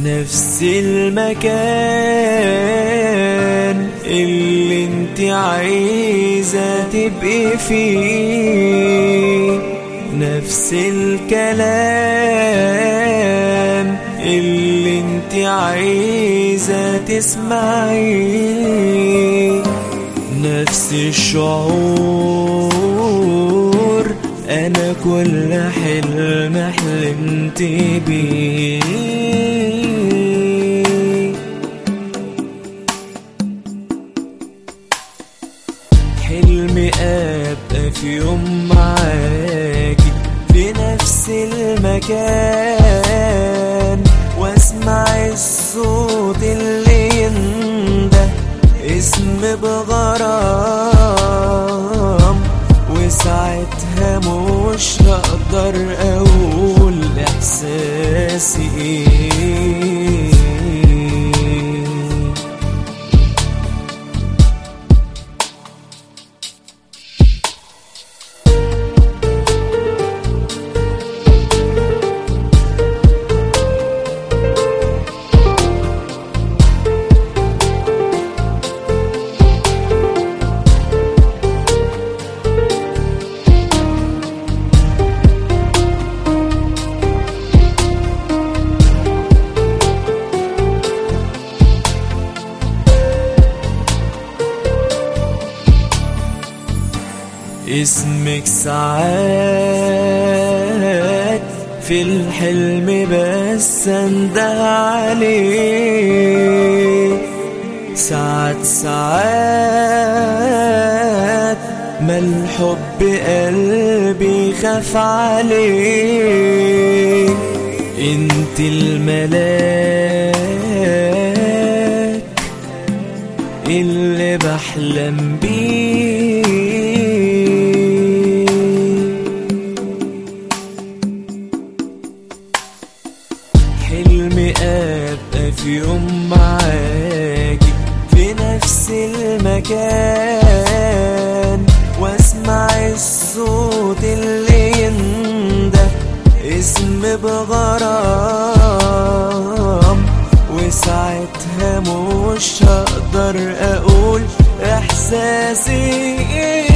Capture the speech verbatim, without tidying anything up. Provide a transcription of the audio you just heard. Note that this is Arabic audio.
نفس المكان اللي انت عايزة تبقي فيه، نفس الكلام اللي انت عايزة تسمعيه، نفس الشعور انا كل حلم حلمت بيه. حلمي ابقى في يوم معاكي في نفس المكان، واسمع الصوت اللي ينده اسم بغرام، وساعتها مش هقدر اقول احساسي ايه. اسمك ساعات في الحلم بس انده عليه، ساعات ساعات ما الحب قلبي خاف عليه. انت الملاك اللي بحلم بيه، حلمي ابقى في يوم معاكي في نفس المكان، واسمع الصوت اللي ينده اسم بغرام، وساعتها مش هقدر اقول احساسي ايه.